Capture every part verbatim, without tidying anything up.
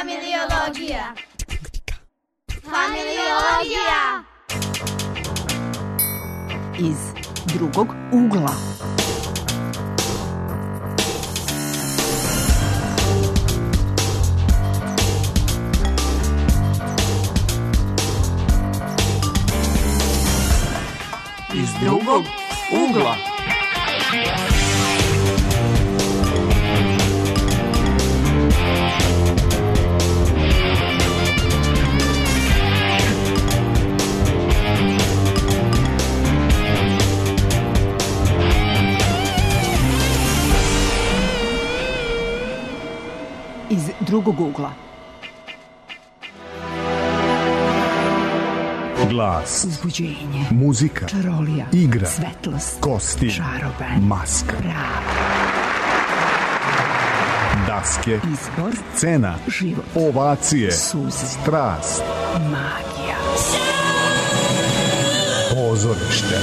Familiologija. Familiologija. Iz drugog ugla. Iz drugog ugla. Iz drugog ugla. Glas, Uzbuđenje, muzika, čarolija, igra, svetlost, kosti, čaroben, maska, prava, daske, izbor, scena, život, ovacije, suze, strast, magija, pozorište.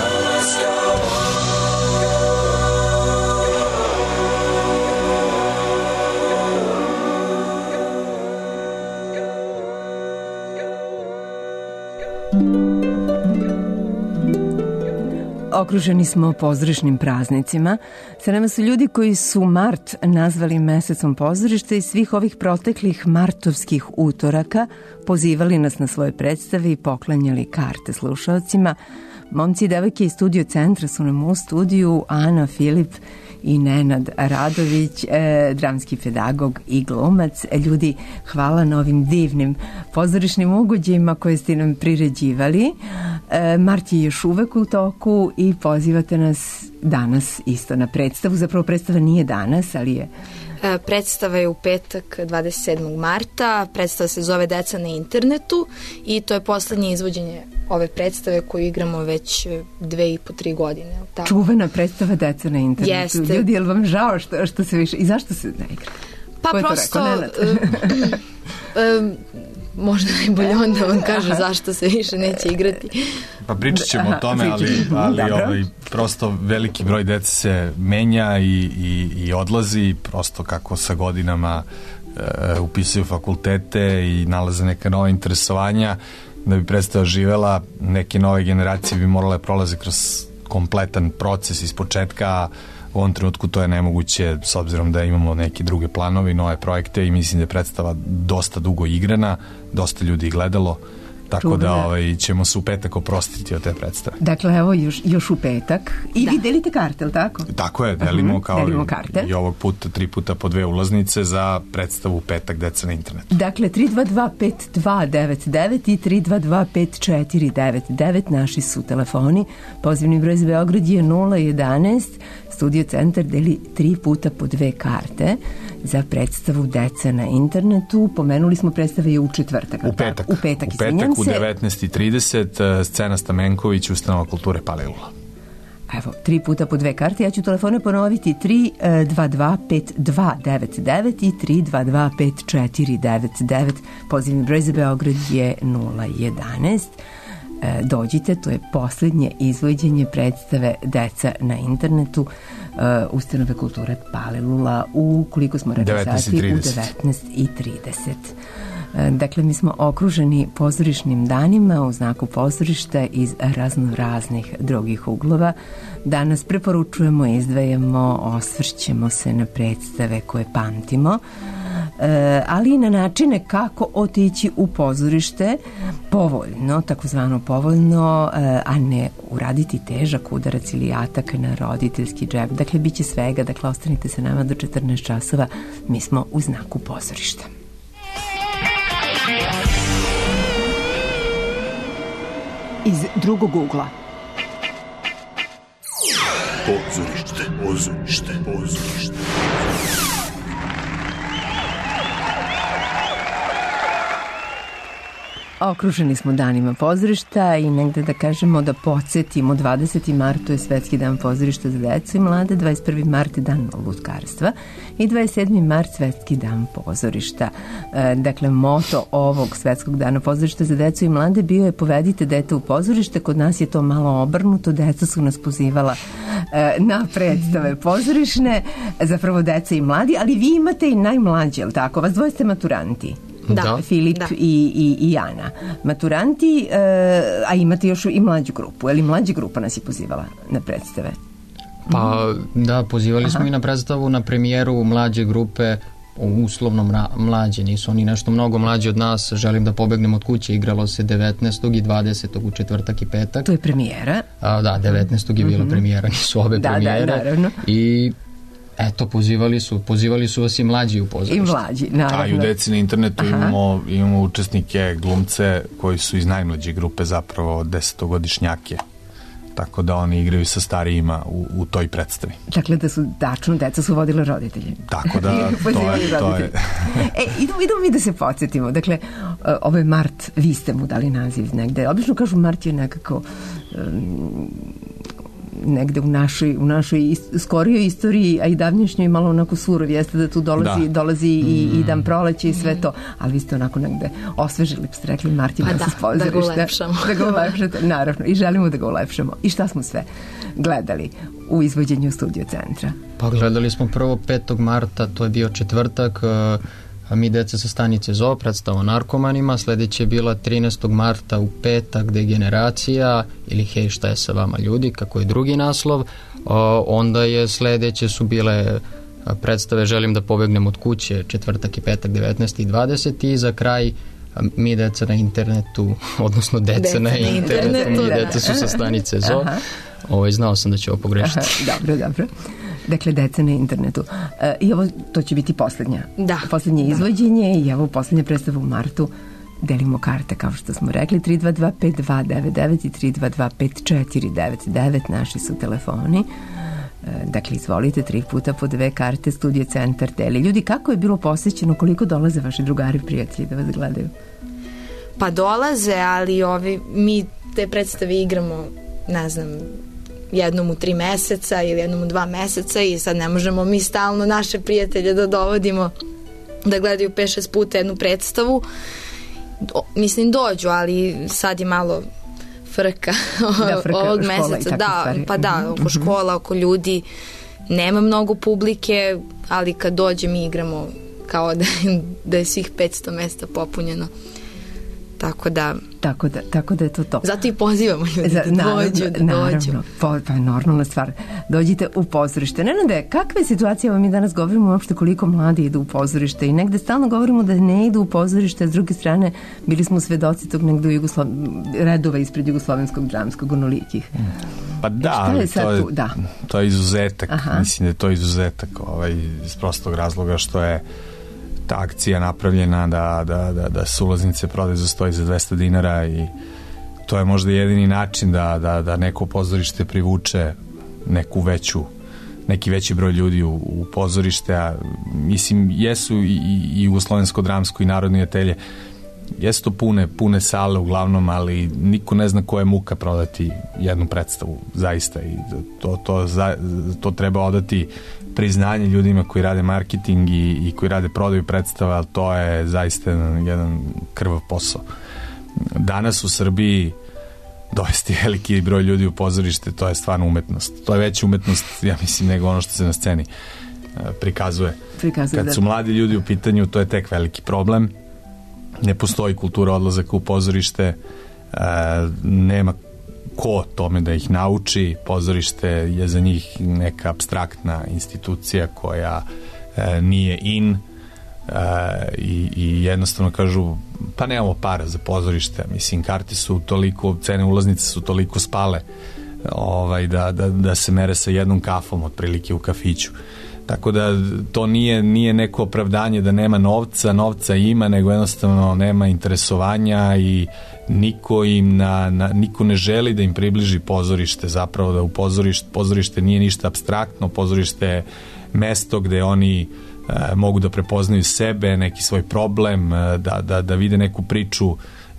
Okruženi smo pozorišnim praznicima. Sa nama su ljudi koji su mart nazvali mesecom pozorišta i svih ovih proteklih martovskih utoraka pozivali nas na svoje predstave i poklanjali karte slušaocima. Momci i devojke iz Studio Centra su nam u studiju, Ana, Filip i Nenad Radović, e, dramski pedagog i glumac. E, ljudi, hvala na ovim divnim pozorišnim ugođajima koje ste nam priređivali. E, Mart je još uvek u toku i pozivate nas danas isto na predstavu. Zapravo predstava nije danas, ali je... Predstava je u petak dvadeset sedmog marta, predstava se zove Deca na internetu i to je poslednje izvođenje ove predstave koju igramo već dve i po, tri godine. Tako. Čuvena predstava Deca na internetu. Jeste. Ljudi, je li vam žao što, što se više... I zašto se ne igra? Pa Ko je prosto... to rekao? um, možda najbolje onda vam kaže zašto se više neće igrati. Pa pričat ćemo o tome, ali, ali ovaj, prosto veliki broj dece se menja i, i, i odlazi, prosto kako sa godinama e, upisuju fakultete i nalaze neka nova interesovanja. Da bi predstava živela, neke nove generacije bi morale prolaze kroz kompletan proces iz početka. U ovom trenutku to je nemoguće s obzirom da imamo neke druge planove i nove projekte i mislim da je predstava dosta dugo igrana, dosta ljudi gledalo, tako Čuvene. da ovaj, ćemo se u petak oprostiti od te predstave. Dakle, evo još, još u petak. I da. Vi delite karte, ili tako? Tako je, delimo kao delimo i, i ovog puta, tri puta po dve ulaznice za predstavu u petak Deca na internetu. Dakle, tri dva dva pet dva devet devet i tri dva dva pet četiri devet devet naši su telefoni. Pozivni broj za Beograd je nula jedanaest. Studio Centar deli tri puta po dve karte za predstavu Deca na internetu. Pomenuli smo predstave je u četvrtak. U petak. U petak, u petak u devetnaest i trideset, scena Stamenković, Ustanova kulture Palilula. Evo, tri puta po dve karte. Ja ću telefone ponoviti tri dva dva pet dva devet devet i tri dva dva pet četiri devet devet. Pozivni broj za Beograd je nula jedanaest. Dođite, to je poslednje izvođenje predstave Deca na internetu uh, Ustanove kulture Palilula u koliko smo rekli sati? U devetnaest i trideset. Dakle, mi smo okruženi pozorišnim danima u znaku pozorišta iz razno raznih drugih uglova. Danas preporučujemo, izdvajamo, osvrćemo se na predstave koje pamtimo, ali i na načine kako otići u pozorište povoljno, takozvano povoljno, a ne uraditi težak udarac ili atak na roditeljski džep. Dakle, bit će svega, dakle, ostanite sa nama do četrnaest časova, mi smo u znaku pozorišta. Iz drugog ugla. Pozorište, pozorište, pozorište. Okruženi smo danima pozorišta i negde da kažemo da podsjetimo dvadeseti mart je Svetski dan pozorišta za decu i mlade, dvadeset prvi mart je dan lutkarstva i dvadeset sedmi mart Svetski dan pozorišta. E, dakle, moto ovog Svetskog dana pozorišta za decu i mlade bio je povedite dete u pozorište. Kod nas je to malo obrnuto, deca su nas pozivala e, na predstave pozorišne, zapravo deca i mladi, ali vi imate i najmlađe, je li tako? Vas dvoje ste maturanti. Da. Filip da. I, i, i Ana. Maturanti, e, a imate još i mlađu grupu, ali mlađa grupa nas je pozivala na predstave. Pa da, pozivali smo Aha. i na predstavu, na premijeru mlađe grupe, uslovno mra, mlađe, nisu oni nešto mnogo mlađi od nas. Želim da pobegnem od kuće, igralo se devetnaestog i dvadesetog u četvrtak i petak. To je premijera. A, da, devetnaestog je bila mm-hmm. premijera, nisu ove da, premijere. Da, naravno. I eto, pozivali su, pozivali su vas i mlađi u pozorište. I mlađi, naravno. A i u deci na internetu imamo, imamo učesnike, glumce koji su iz najmlađe grupe, zapravo desetogodišnjake. Tako da oni igraju sa starijima u, u toj predstavi. Dakle, da su tačno, deca su vodile roditelje. Tako da, to je, to je. E, idemo, idemo mi da se podsjetimo. Dakle, ovo je mart, vi ste mu dali naziv negde. Obično kažu mart je nekako um, negde u našoj, u našoj ist, skorijoj istoriji, a i davnješnjoj malo onako surov, jeste da tu dolazi, da. dolazi i, i dan proleće i sve to, ali vi ste onako negde osvežili, ste rekli Martin, pa da, da, da ga ulepšamo. Da ga ulepšate, naravno, i želimo da ga ulepšamo. I šta smo sve gledali u izvođenju Studio Centra? Pa gledali smo prvo petog marta, to je bio četvrtak, a mi deca sa stanice Zoo, predstava o narkomanima. Sledeće je bila trinaestog marta u petak Degeneracija ili Hej, šta je sa vama ljudi, kako je drugi naslov. O, onda je sledeće su bile predstave Želim da pobegnem od kuće, četvrtak i petak devetnaesti i dvadeseti i za kraj mi deca na internetu, odnosno deca, deca na, na internetu, internetu mi deca su sa stanice Zoo. Ovo, znao sam da će ovo pogrešiti. Aha, dobro, dobro. Dakle, deca na internetu. E, I ovo, to će biti poslednja. Da. Poslednje izvođenje i evo poslednja predstava u martu. Delimo karte, kao što smo rekli, tri dva dva pet dva devet devet i tri dva dva pet četiri devet devet, naši su telefoni. E, dakle, izvolite, tri puta po dve karte, Studio Centar deli. Ljudi, kako je bilo posjećeno, koliko dolaze vaši drugari, prijatelji da vas gledaju? Pa dolaze, ali ovi, mi te predstave igramo, ne znam, jednom u tri meseca ili jednom u dva meseca i sad ne možemo mi stalno naše prijatelje da dovodimo da gledaju pet šest puta jednu predstavu. Do, mislim dođu, ali sad je malo frka, da, frka ovog meseca. Da, pa da, oko škola, oko ljudi nema mnogo publike, ali kad dođe mi igramo kao da, da je svih petsto mesta popunjeno. Tako da... Tako da, tako da je to to. Zato i pozivamo ljudi Za, da naravno, dođu, da naravno, dođu. Po, pa je normalna stvar. Dođite u pozorište. Nenade, kakve situacije, evo mi danas govorimo uopšte koliko mladi idu u pozorište i negde stalno govorimo da ne idu u pozorište, a s druge strane bili smo svedoci tog negde u Jugoslo... redova ispred Jugoslovenskog dramskog onolikih. Pa da, ali to je, da. to je izuzetak. Aha. Mislim da je to izuzetak ovaj, iz prostog razloga što je ta akcija napravljena da, da, da, da su ulaznice prodaju za sto i za dvesta dinara i to je možda jedini način da, da, da neko pozorište privuče neku veću, neki veći broj ljudi u, u pozorište, a mislim jesu i, i Jugoslovensko dramsko i Narodni atelje, jesu to pune, pune sale uglavnom, ali niko ne zna koja je muka prodati jednu predstavu, zaista, i to, to, za, to treba odati priznanje ljudima koji rade marketing i, i koji rade prodaju predstava, ali to je zaista jedan, jedan krvav posao. Danas u Srbiji dovesti veliki broj ljudi u pozorište, to je stvarno umetnost. To je veća umetnost, ja mislim, nego ono što se na sceni uh, prikazuje. Prikazuje. Kad su mladi ljudi u pitanju, to je tek veliki problem. Ne postoji kultura odlazaka u pozorište, uh, nema ko tome da ih nauči. Pozorište je za njih neka apstraktna institucija koja e, nije in e, i, i jednostavno kažu pa nemamo para za pozorište, mislim karte su toliko, cene ulaznice su toliko spale ovaj, da, da, da se mere sa jednom kafom otprilike u kafiću. Tako da to nije, nije neko opravdanje da nema novca, novca ima, nego jednostavno nema interesovanja i niko im na, na, niko ne želi da im približi pozorište, zapravo da u pozorište, pozorište nije ništa apstraktno, pozorište je mesto gde oni e, mogu da prepoznaju sebe, neki svoj problem, e, da, da, da vide neku priču e,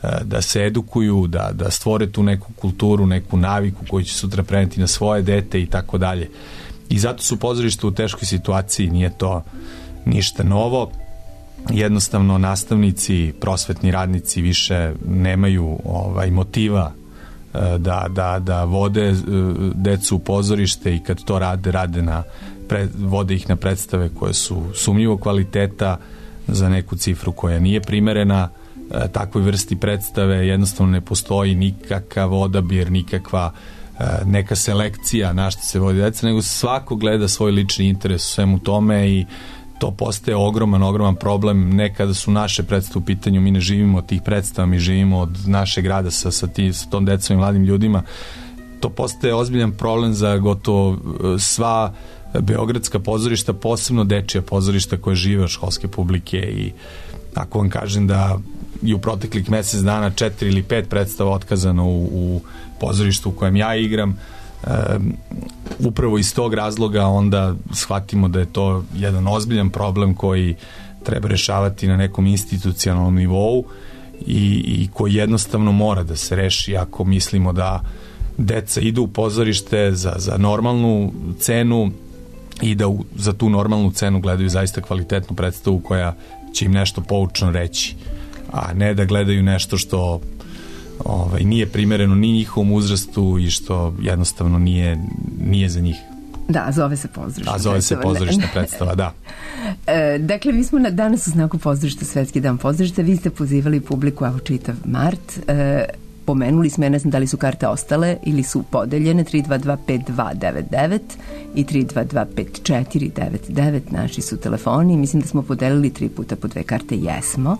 da se edukuju, da, da stvore tu neku kulturu, neku naviku koju će sutra preneti na svoje dete i tako dalje. I zato su pozorišta u teškoj situaciji, nije to ništa novo. Jednostavno nastavnici, prosvetni radnici više nemaju ovaj, motiva da, da, da vode decu u pozorište i kad to rade, rade na, pre, vode ih na predstave koje su sumnjivo kvaliteta za neku cifru koja nije primerena takvoj vrsti predstave. Jednostavno ne postoji nikakav odabir, nikakva neka selekcija na što se vodi deca, nego svako gleda svoj lični interes u svemu tome i to postaje ogroman, ogroman problem. Nekada su naše predstave u pitanju, mi ne živimo od tih predstava, mi živimo od našeg grada sa, sa, ti, sa tom decom i mladim ljudima. To postaje ozbiljan problem za gotovo sva beogradska pozorišta, posebno dečija pozorišta koje žive od školske publike. I ako vam kažem da i u proteklih mesec dana četiri ili pet predstava otkazano u, u pozorištu u kojem ja igram, Um, upravo iz tog razloga onda shvatimo da je to jedan ozbiljan problem koji treba rešavati na nekom institucionalnom nivou i, i koji jednostavno mora da se reši ako mislimo da deca idu u pozorište za, za normalnu cenu i da u, za tu normalnu cenu gledaju zaista kvalitetnu predstavu koja će im nešto poučno reći, a ne da gledaju nešto što Ovaj, nije primereno ni njihovom uzrastu i što jednostavno nije, nije za njih. Da, zove se pozorišna predstava. A zove se pozorišna predstava, da. E, dakle, mi smo na, danas u znaku pozorišta, Svetski dan pozorišta, vi ste pozivali publiku, evo čitav mart, e, pomenuli smo, ja ne znam da li su karte ostale ili su podeljene, tri dva dva pet dva devet devet i tri dva dva pet četiri devet devet, naši su telefoni, mislim da smo podelili tri puta po dve karte, jesmo.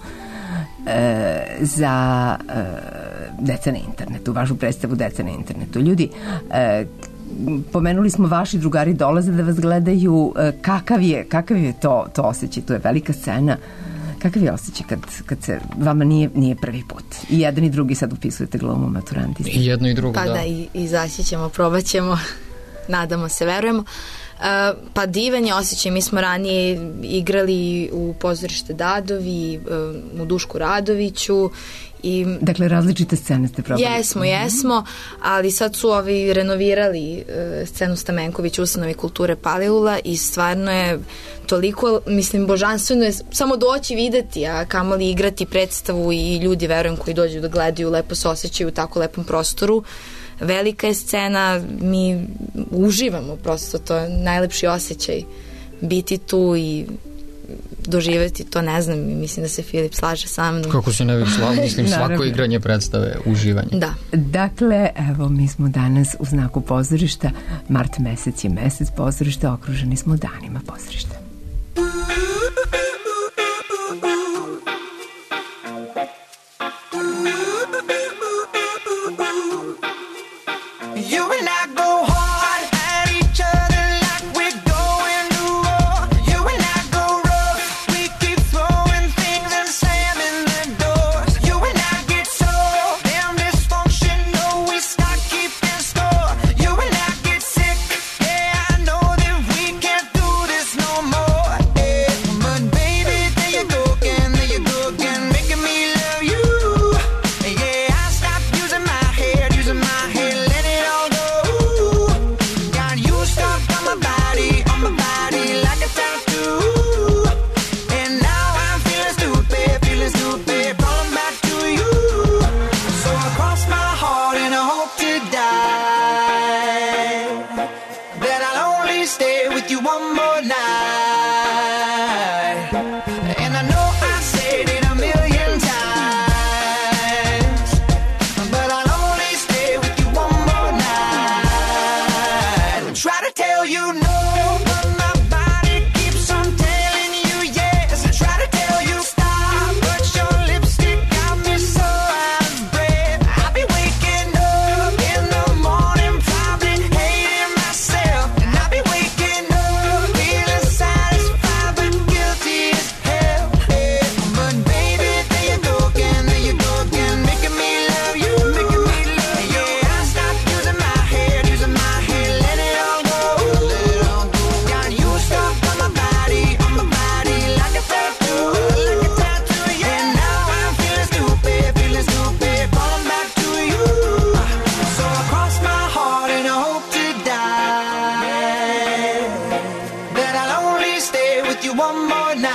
E, za e, deca na internetu, vašu predstavu Deca na internetu. Ljudi, e, pomenuli smo vaši drugari dolaze da vas gledaju, e, kakav je, kakav je to, to osjećaj, to je velika scena, kakav je osjećaj kad, kad se vama nije, nije prvi put i jedan i drugi sad upisujete glumu maturanti? I jedno i drugo, pa da. da, i, izaći ćemo, probat ćemo, nadamo se, verujemo. Uh, pa divan je osjećaj, mi smo ranije igrali u pozorište Dadovi, uh, u Dušku Radoviću i dakle različite scene ste probali. Jesmo, jesmo, ali sad su ovi renovirali uh, scenu Stamenković u Ustanovi kulture Palilula i stvarno je toliko, mislim, božanstveno je samo doći videti, a kamoli igrati predstavu i ljudi, verujem, koji dođu da gledaju, lepo se osjećaju u tako lepom prostoru. Velika je scena, mi uživamo prosto, to je najlepši osjećaj biti tu i doživjeti to, ne znam, mislim da se Filip slaže sa mnom. Kako se ne bih slao, mislim svako igranje predstave uživanje. Da. Dakle, evo, mi smo danas u znaku pozorišta, mart mesec je mesec pozorišta, okruženi smo danima pozorišta. one more night.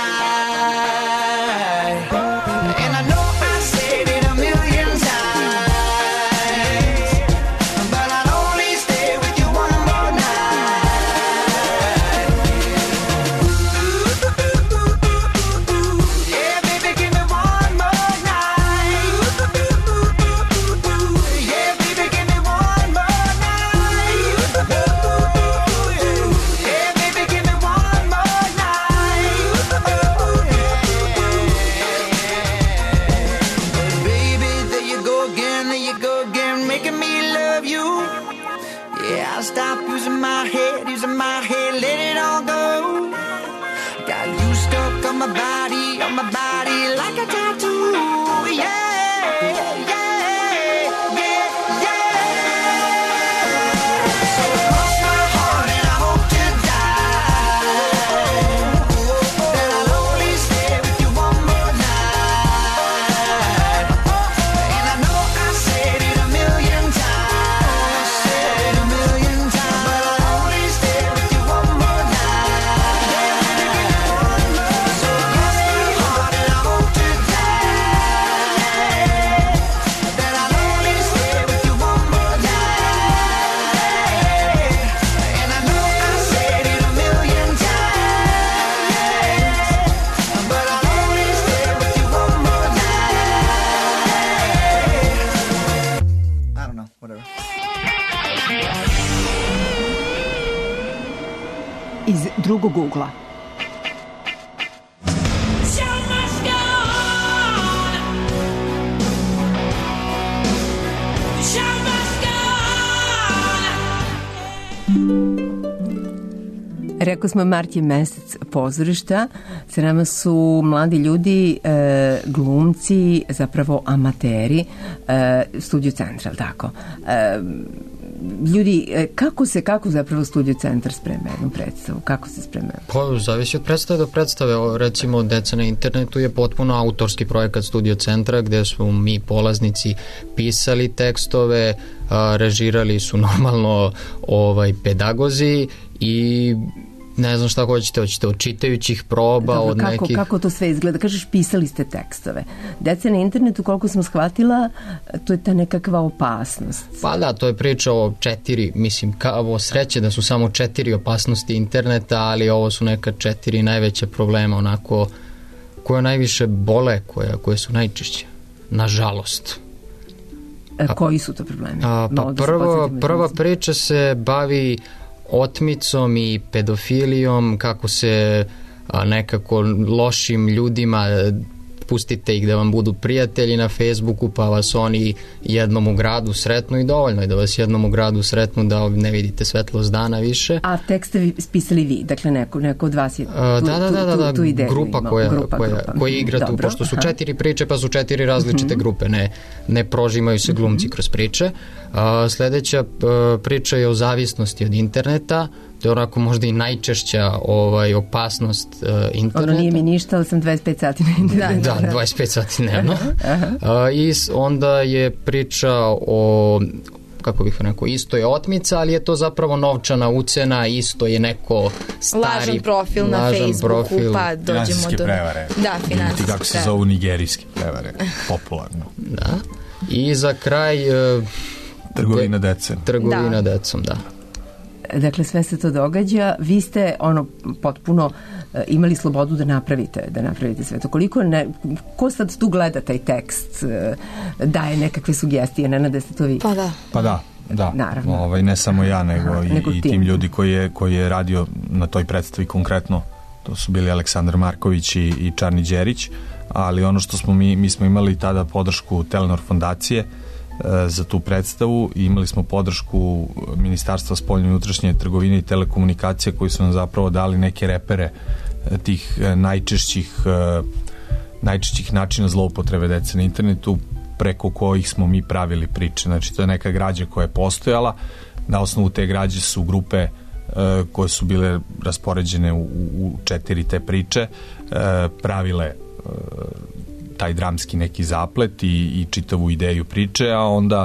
And I know I said it a million times, but I'd only stay with you one more night. Yeah, baby, give me one more night. Yeah, baby, give me one more night. Yeah, baby, give me one more night. Baby, there you go again, there you go again, making me love you. Yeah, I'll stop using my head, using my head, let it all go. Got you stuck on my body, on my body like a tattoo. Yeah, yeah, yeah, yeah. So cross my heart and I hope to die that I'll only stay with you one more night. And I know I said it a million times, said it a million times, but I'll only stay with you one more night. Yeah, baby, give me one more. So cross my heart and I hope to die that I'll only stay with you one more night. And I know I said it a million times, but I'll only stay with you one more night. I don't know, whatever. Iz drugog ugla. Rekao smo, mart je mesec pozorišta, sa nama su mladi ljudi, e, glumci, zapravo amateri, e, Studio Centra, ali tako? E, ljudi, e, kako se, kako zapravo Studio Centar sprema jednu predstavu? Kako se sprema? Pa, zavisi od predstave do predstave. O, recimo, Deca na internetu je potpuno autorski projekat Studio Centra, gde smo mi polaznici pisali tekstove, a, režirali su normalno ovaj, pedagozi i ne znam šta hoćete, hoćete od čitajućih proba, Dobro, od kako, nekih... kako to sve izgleda? Kažeš, pisali ste tekstove. Deca na internetu, koliko sam shvatila, to je ta nekakva opasnost. Pa da, to je priča o četiri, mislim, kao sreće da su samo četiri opasnosti interneta, ali ovo su neka četiri najveća problema, onako, koje najviše bole, koje, koje su najčešće, nažalost. E, koji su to problemi? A, pa Malo da se prvo, podsjetimo prva znači. priča se bavi otmicom i pedofilijom, kako se a, nekako lošim ljudima, pustite ih da vam budu prijatelji na Facebooku, pa vas oni jednom u gradu sretnu i dovoljno je da vas jednom u gradu sretnu da ne vidite svetlost dana više. A tekste spisali vi, dakle neko, neko od vas je tu, A, da, da, da, da, da, tu, tu ideju grupa imao. koja, grupa, koja, grupa. koja igra tu, Dobro, pošto su aha. četiri priče, pa su četiri različite grupe, ne, ne prožimaju se glumci kroz priče. A, sledeća a, priča je o zavisnosti od interneta, to je onako možda i najčešća ovaj, opasnost uh, interneta. Ono nije mi ništa, ali sam dvadeset pet sati na internetu. Da, dvadeset pet sati dnevno. Uh, I onda je priča o, kako bih rekao, isto je otmica, ali je to zapravo novčana ucena, isto je neko stari... Lažan profil na lažan Facebooku, profil. pa dođemo Finansijske do... prevare. Da, finansijske kako se prevare. zovu nigerijske prevare, popularno. Da. I za kraj... Uh, Trgovina dece. Trgovina Da. decom, da. Dakle, sve se to događa. Vi ste ono potpuno e, imali slobodu da napravite, da napravite sve to. Koliko ne, ko sad tu gleda taj tekst, e, daje nekakve sugestije, Nenade, ste to vi? Pa da. Pa da, da. Naravno. Ovaj, ne samo ja, nego, Aha, i, nego i tim. tim ljudi koji je, koji je radio na toj predstavi konkretno. To su bili Aleksandar Marković i, i Čarni Đerić, ali ono što smo mi, mi smo imali tada podršku Telenor fondacije e, za tu predstavu i imali smo podršku Ministarstva spoljne i unutrašnje trgovine i telekomunikacije koji su nam zapravo dali neke repere e, tih e, najčešćih e, najčešćih načina zloupotrebe dece na internetu preko kojih smo mi pravili priče. Znači, to je neka građa koja je postojala. Na osnovu te građe su grupe uh, koje su bile raspoređene u, u četiri te priče uh, pravile uh, taj dramski neki zaplet i, i čitavu ideju priče, a onda uh,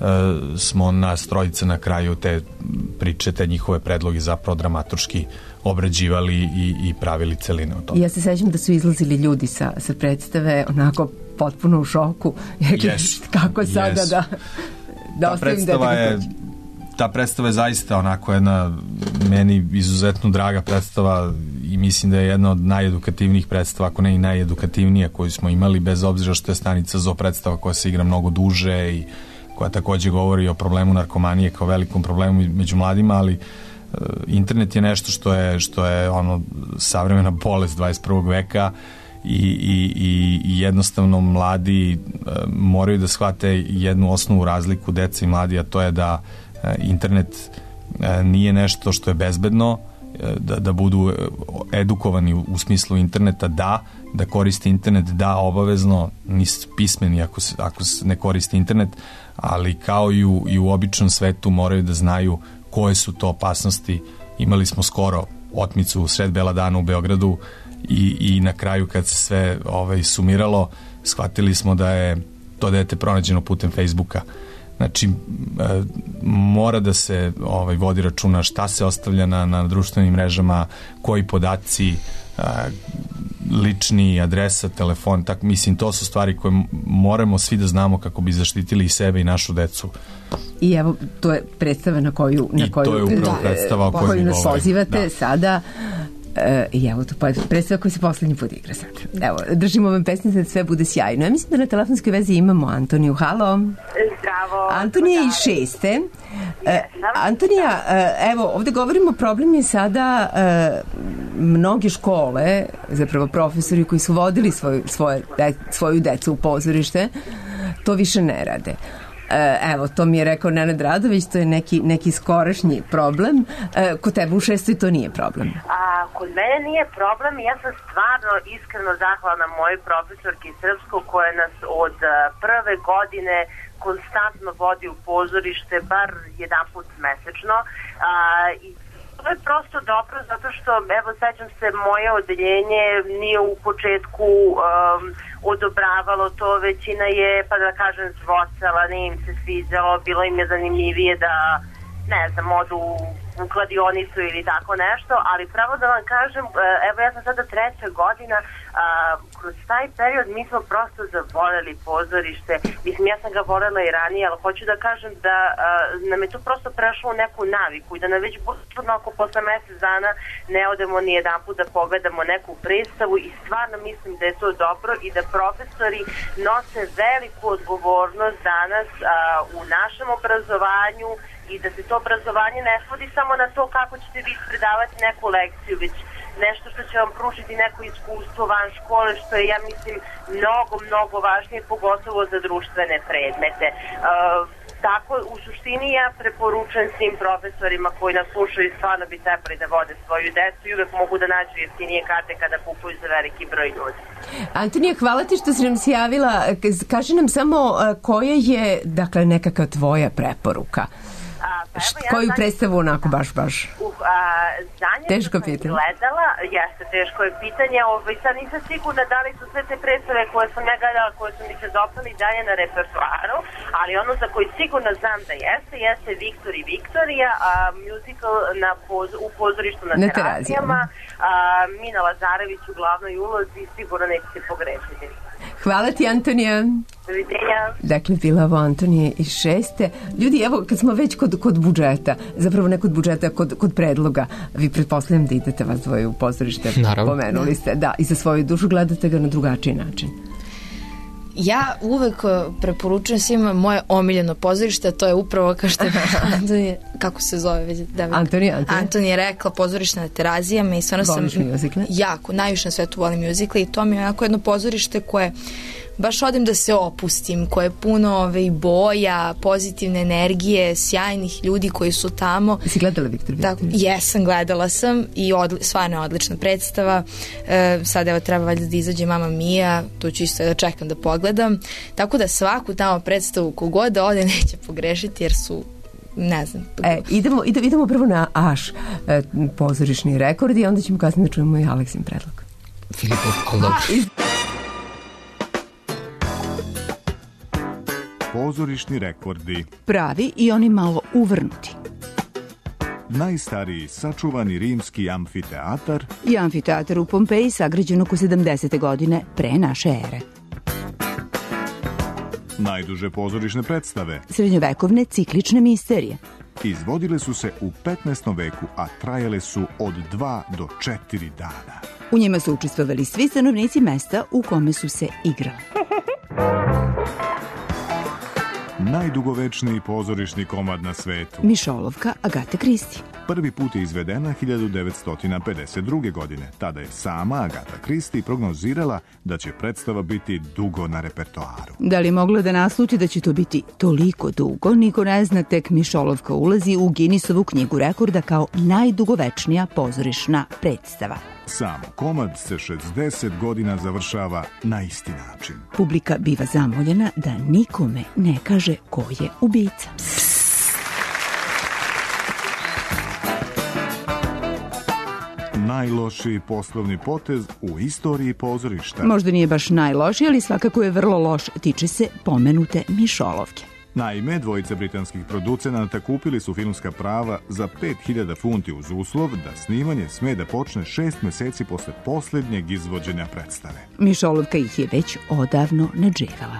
smo nas trojica na kraju te priče, te njihove predloge zapravo dramaturški obrađivali i, i pravili celine o tome. Ja se sećam da su izlazili ljudi sa, sa predstave onako potpuno u šoku. Yes, kako sada yes. da, da ta predstava je ta predstava je zaista onako jedna meni izuzetno draga predstava i mislim da je jedna od najedukativnijih predstava, ako ne i najedukativnija koju smo imali, bez obzira što je Stanica Zoo predstava koja se igra mnogo duže i koja takođe govori o problemu narkomanije kao velikom problemu među mladima, ali uh, internet je nešto što je, što je ono savremena bolest dvadeset prvog veka i, i, i, i jednostavno mladi uh, moraju da shvate jednu osnovu razliku deca i mladi, a to je da uh, internet uh, nije nešto što je bezbedno, Da, da budu edukovani u, u smislu interneta, da, da koristi internet, da, obavezno, nisu pismeni ako se, ako se ne koristi internet, ali kao i u, i u običnom svetu moraju da znaju koje su to opasnosti. Imali smo skoro otmicu u sred bela dana u Beogradu i, i na kraju kad se sve ovaj, sumiralo, shvatili smo da je to dete pronađeno putem Facebooka. Znači, e, mora da se ovaj, vodi računa šta se ostavlja na, na društvenim mrežama, koji podaci, e, lični, adresa, telefon, tak, mislim, to su stvari koje moramo svi da znamo kako bi zaštitili i sebe i našu decu. I evo, to je predstava na koju, na koju, I to je upravo da, predstava o kojoj koju mi nas govorim. pozivate Da. sada. E, I evo, to je predstava koja se poslednji put igra sad. Evo, držimo vam pesnice da sve bude sjajno. Ja mislim da na telefonskoj vezi imamo Antoniju. Halo. Zdravo. Antonija iz šeste. E, Antonija, e, evo, ovde govorimo, problem je sada e, mnoge škole, zapravo profesori koji su vodili svoju, svoje, de, svoju decu u pozorište, to više ne rade. Evo, to mi je rekao Nenad Radović, to je neki, neki skorašnji problem. Kod tebe u šestoj to nije problem? A, kod mene nije problem. Ja sam stvarno iskreno zahvalna mojoj profesorki srpskog koja nas od prve godine konstantno vodi u pozorište, bar jedan put mesečno. A, i to je prosto dobro zato što, evo, sećam se, moje odeljenje nije u početku um, odobravalo to, većina je, pa da kažem, zvocala, nije im se sviđalo, bilo im je zanimljivije da, ne znam, odu u kladionicu ili tako nešto, ali pravo da vam kažem, evo ja sam sada treća godina, a, kroz taj period mi smo prosto zavoljeli pozorište, mislim ja sam ga voljela i ranije, ali hoću da kažem da a, nam je to prosto prešlo u neku naviku i da nam već budno ako posle mesec dana ne odemo ni jedan put da pogledamo neku predstavu i stvarno mislim da je to dobro i da profesori nose veliku odgovornost danas a, u našem obrazovanju i da se to obrazovanje ne svodi samo na to kako ćete vi predavati neku lekciju, već nešto što će vam pružiti neko iskustvo van škole, što je, ja mislim, mnogo, mnogo važnije, pogotovo za društvene predmete. Uh, tako, u suštini ja preporučujem svim profesorima koji nas slušaju i stvarno bi trebali da vode svoju decu i uvek mogu da nađu jeftinije karte kada kupuju za veliki broj ljudi. Antonija, hvala ti što si nam se javila. Kaži nam samo koja je, dakle, nekakva tvoja preporuka? A, pa evo, ja koju zadnje, predstavu onako baš, baš? Uh, a, zadnje teško pitanje. Gledala, jeste, teško je pitanje, ovaj, sad nisam sigurna da li su sve te predstave koje sam ja gledala, koje su mi se dopali dalje na repertoaru, ali ono za koji sigurno znam da jeste, jeste Viktor i Viktorija, a, musical na poz, u pozorištu na, na terazijama, a, Mina Lazarević u glavnoj ulozi, sigurno nećete pogrešiti. Hvala ti, Antonija. Doviđenja. Dakle, bila ovo Antonije iz šeste. Ljudi, evo, kad smo već kod, kod budžeta, zapravo ne kod budžeta, kod, kod predloga, vi pretpostavljam da idete vas dvoje u pozorište. Naravno. Pomenuli ste, da, i za svoju dušu gledate ga na drugačiji način. Ja uvek preporučujem svima moje omiljeno pozorište, to je upravo kao što je Antonija, kako se zove već David? Antonija, Antonija. Antonija je rekla pozorište na terazijama i stvarno sam muzikle? jako, najviše na svetu volim muzikle i to mi je onako jedno pozorište koje baš odim da se opustim, koje je puno ove, boja, pozitivne energije, sjajnih ljudi koji su tamo. Jesi gledala Viktor Viktor? Jesam, gledala sam i odli, stvarno je odlična predstava. E, sad evo treba valjda da izađe Mama Mia, tu ću isto da čekam da pogledam. Tako da svaku tamo predstavu kogod da ode neće pogrešiti jer su ne znam. E, idemo, idemo, idemo prvo na Aš e, pozorišni rekord i onda ćemo kasnije da čujemo i Aleksin predlog. Filipov, ali dobro. pozorišni rekordi. Pravi i oni malo uvrnuti. Najstariji sačuvani rimski amfiteatar I amfiteatar u Pompeji sagrađen oko sedamdesete godine pre naše ere. najduže pozorišne predstave. Srednjovekovne ciklične misterije. Izvodile su se u petnaestom veku, a trajale su od dva do četiri dana. U njima su učestvovali svi stanovnici mesta u kome su se igrale. Najdugovečniji pozorišni komad na svetu. Mišolovka Agate Kristi. Prvi put je izvedena hiljadu devetsto pedeset druge. godine. Tada je sama Agata Kristi prognozirala da će predstava biti dugo na repertoaru. Da li je mogla da nasluti da će to biti toliko dugo, niko ne zna, tek Mišolovka ulazi u Guinnessovu knjigu rekorda kao najdugovečnija pozorišna predstava. Sam komad se šezdeset godina završava na isti način. Publika biva zamoljena da nikome ne kaže ko je ubica. Najlošiji poslovni potez u istoriji pozorišta. Možda nije baš najlošiji, ali svakako je vrlo loš, tiče se pomenute Mišolovke. Naime, dvojica britanskih producenata kupili su filmska prava za pet hiljada funti uz uslov da snimanje sme da počne šest meseci posle posljednjeg izvođenja predstave. Mišolovka ih je već odavno nadževala.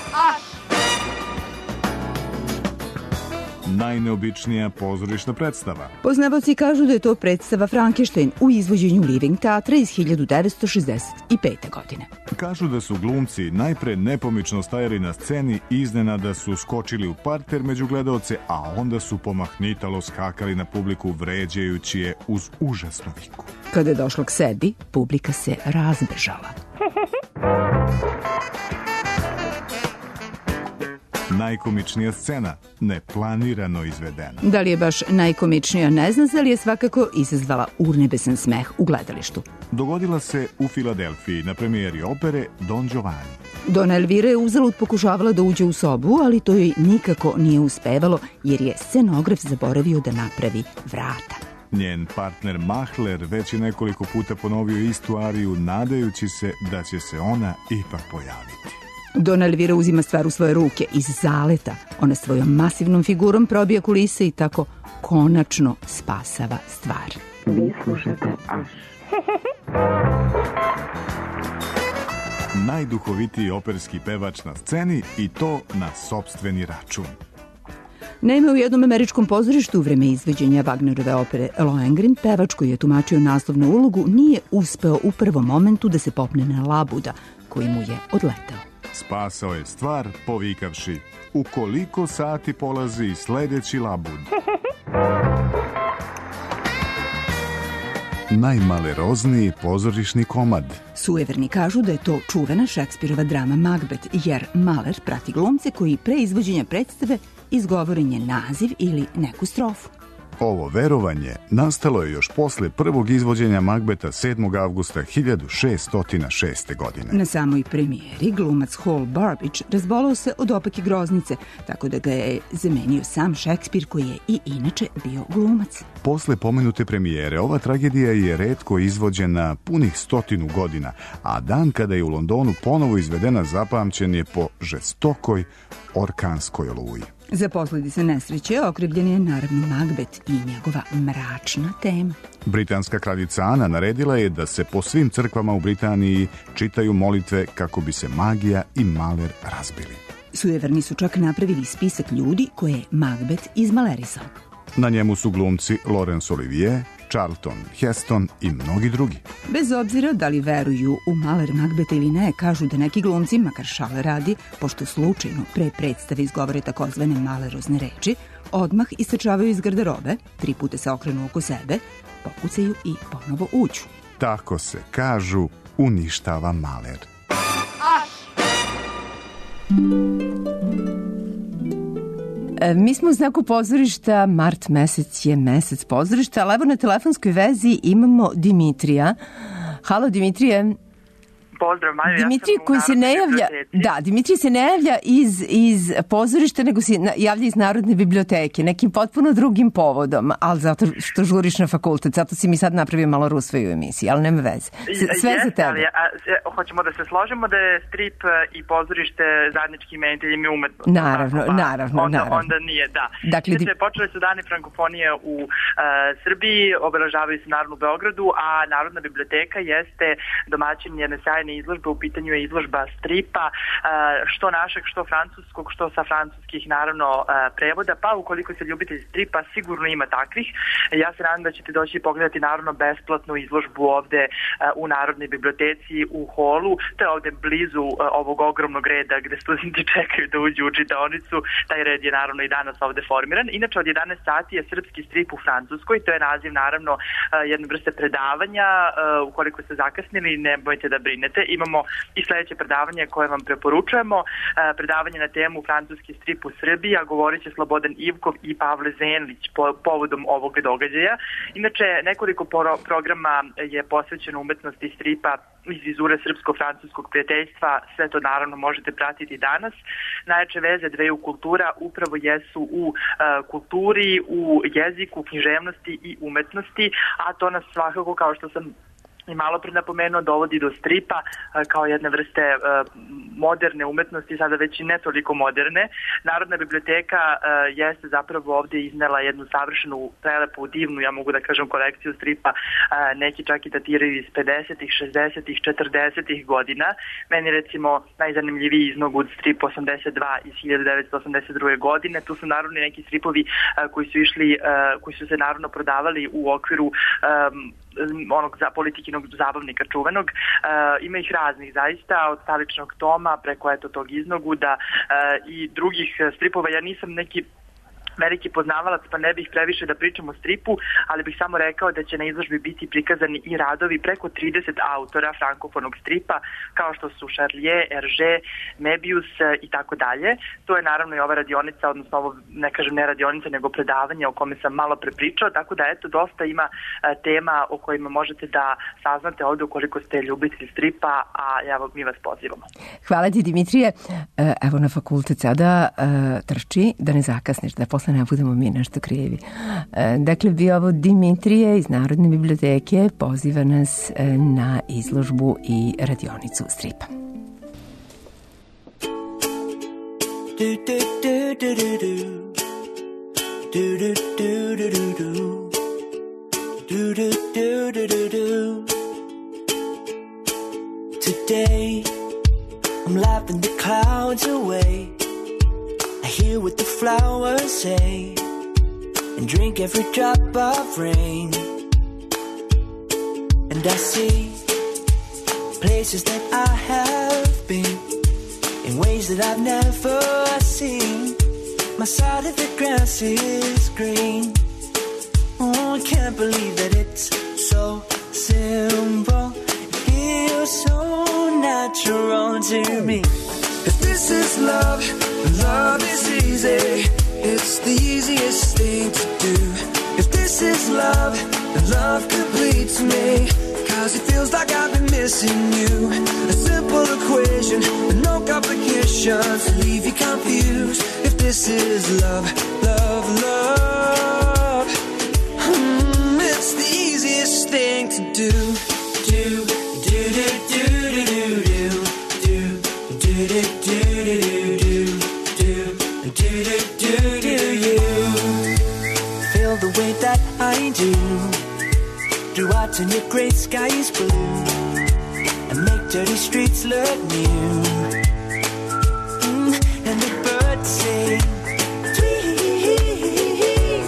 Najneobičnija pozorišna predstava. Poznavaoci kažu da je to predstava Frankenstein u izvođenju Living teatra iz hiljadu devetsto šezdeset pete. godine. Kažu da su glumci najpre nepomično stajali na sceni, iznenada su skočili u parter među gledaoce, a onda su pomahnitalo skakali na publiku, vređajući je uz užasnu viku. Kada je došlo k sebi, publika se razbežala. Najkomičnija scena, neplanirano izvedena. Da li je baš najkomičnija ne zna, ali je svakako izazvala urnebesan smeh u gledalištu. Dogodila se u Filadelfiji na premijeri opere Don Giovanni. Dona Elvira je uzalud pokušavala da uđe u sobu, ali to joj nikako nije uspevalo, jer je scenograf zaboravio da napravi vrata. Njen partner Mahler već je nekoliko puta ponovio istu ariju, nadajući se da će se ona ipak pojaviti. Dona Elvira uzima stvar u svoje ruke iz zaleta. Ona svojom masivnom figurom probija kulise i tako konačno spasava stvar. Vi slušate Aš. Najduhovitiji operski pevač na sceni i to na sopstveni račun. Naime, u jednom američkom pozorištu u vreme izvođenja Wagnerove opere Lohengrin, pevač koji je tumačio naslovnu ulogu nije uspeo u prvom momentu da se popne na labuda koji mu je odletao. Spasao je stvar povikavši: u koliko sati polazi sledeći labud? Najmalerozniji pozorišni komad. Sujeverni kažu da je to čuvena Šekspirova drama Macbeth, jer Mahler prati glumce koji pre izvođenja predstave izgovore njen naziv ili neku strofu. Ovo verovanje nastalo je još posle prvog izvođenja Macbeta sedmog avgusta hiljadu šeststo šeste. godine. Na samoj premijeri glumac Hall Barbage razbolao se od opake groznice, tako da ga je zamenio sam Šekspir koji je i inače bio glumac. Posle pomenute premijere, ova tragedija je retko izvođena punih stotinu godina, a dan kada je u Londonu ponovo izvedena zapamćen je po žestokoj orkanskoj oluji. Za posledice nesreće okrivljen je naravno Macbeth i njegova mračna tema. Britanska kraljica Ana naredila je da se po svim crkvama u Britaniji čitaju molitve kako bi se magija i maler razbili. Sujeverni su čak napravili spisak ljudi koje je Macbeth izmalerisao. Na njemu su glumci Laurence Olivier, Charlton Heston i mnogi drugi. Bez obzira da li veruju u maler Macbeta ili ne, kažu da neki glumci, makar šale radi, pošto slučajno pre predstave izgovore takozvane malerozne reči, odmah istračavaju iz garderobe, tri puta se okrenu oko sebe, pokucaju i ponovo uđu. Tako se, kažu, uništava maler. Mi smo u znaku pozorišta, mart mesec je mesec pozorišta, ali evo na telefonskoj vezi imamo Dimitrija. Halo Dimitrije. Pozdrav, Maja, Dimitrije ja koji se ne javlja, da, Dimitrije se ne javlja iz, iz pozorišta, nego se javlja iz Narodne biblioteke, nekim potpuno drugim povodom, ali zato što žuriš na fakultet, zato si mi sad napravio malo rusveju emisiju, ali nema veze. Sve Jeste, za tebe. Ali, a, hoćemo da se složimo da je strip i pozorište zajednički imenitelj i umetnost. Naravno, pa, naravno, onda, naravno. Onda nije, da. Dakle, Znači, di... počeli su dani frankofonije u uh, Srbiji, obeležavaju se naravno u Beogradu, a Narodna biblioteka jeste domaćin jedne sjajne izložbe, u pitanju je izložba stripa, uh, što našeg, što francuskog, što sa francuskih naravno uh, prevoda, pa ukoliko se ljubitelj stripa, sigurno ima takvih. Ja se nadam da ćete doći i pogledati naravno besplatnu izložbu ovde uh, u Narodnoj biblioteci u holu, to je ovde blizu uh, ovog ogromnog reda gde studenti čekaju da uđu u čitaonicu. Taj red je naravno i danas ovde formiran. Inače od jedanaest sati je srpski strip u Francuskoj, to je naziv naravno uh, jedne vrste predavanja, uh, ukoliko ste zakasnili ne bojte da brinete. Imamo i sledeće predavanje koje vam preporučujemo, uh, predavanje na temu francuski strip u Srbiji, a govorit će Slobodan Ivkov i Pavle Zenlić po, povodom ovog događaja. Inače nekoliko pro- programa je posvećeno umetnosti stripa iz vizure srpsko-francuskog prijateljstva, sve to naravno možete pratiti danas. Najjače veze dveju kultura upravo jesu u uh, kulturi, u jeziku, književnosti i umetnosti, a to nas svakako, kao što sam i malo pre napomenuo, dovodi do stripa kao jedne vrste moderne umetnosti, sada već i ne toliko moderne. Narodna biblioteka jeste zapravo ovde iznela jednu savršenu, prelepu, divnu, ja mogu da kažem, kolekciju stripa. Neki čak i datiraju iz pedesetih, šezdesetih, četrdesetih godina. Meni recimo najzanimljiviji iznog strip osamdeset dva iz hiljadu devetsto osamdeset druge godine. Tu su naravno neki stripovi koji su išli, koji su se naravno prodavali u okviru um, onog za politikinog zabavnika čuvenog. E, ima ih raznih zaista, od staličnog toma preko eto tog iznoguda e, i drugih stripova. Ja nisam neki veliki poznavalac, pa ne bih previše da pričam o stripu, ali bih samo rekao da će na izložbi biti prikazani i radovi preko trideset autora frankofonog stripa, kao što su Charlier, Hergé, Mebius i tako dalje. To je naravno i ova radionica, odnosno ovo, ne kažem ne radionica, nego predavanje o kome sam malo prepričao, tako da eto, dosta ima tema o kojima možete da saznate ovde ukoliko ste ljubitelji stripa, a ja, mi vas pozivamo. Hvala ti, Dimitrije. Evo na fakultet sada trči da ne zakasniš, da posle ne budemo mi nešto krivi. Dakle, bio ovo Dimitrije iz Narodne biblioteke, poziva nas na izložbu i radionicu stripa. Do, do, do, do, do, do. Do, do, do, do, do, do. Do, do, do, do, do, do. Today I'm laughing the clouds away. I hear what the flowers say and drink every drop of rain. And I see places that I have been in ways that I've never seen. My side of the grass is green. Oh, I can't believe that it's so simple. It feels so natural to me. If this is love, love is easy. It's the easiest thing to do. If this is love, then love completes me. Cause it feels like I've been missing you. A simple equation with no complications to leave you confused. If this is love, love, love, mm, it's the easiest thing to do. Do, do, do, do, do, do, do. Do, do, do, do, do, do, do, do, do, do, you feel the way that I do? Do I turn your gray skies blue and make dirty streets look new? Mm, and the birds sing tweet,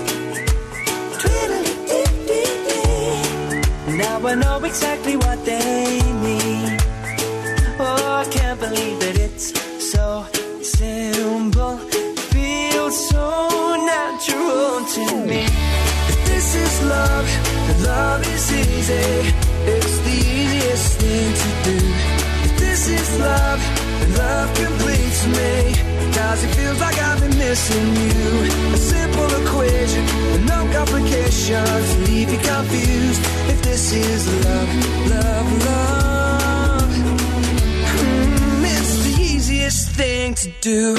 tweedly-dee-dee-dee. Now I know exactly what they mean. Oh, I can't believe that it's so simple. It feels so natural to me. If this is love, then love is easy. It's the easiest thing to do. If this is love, then love completes me. Cause it feels like I've been missing you. A simple equation with no complications to leave you confused. If this is love, love, love, do.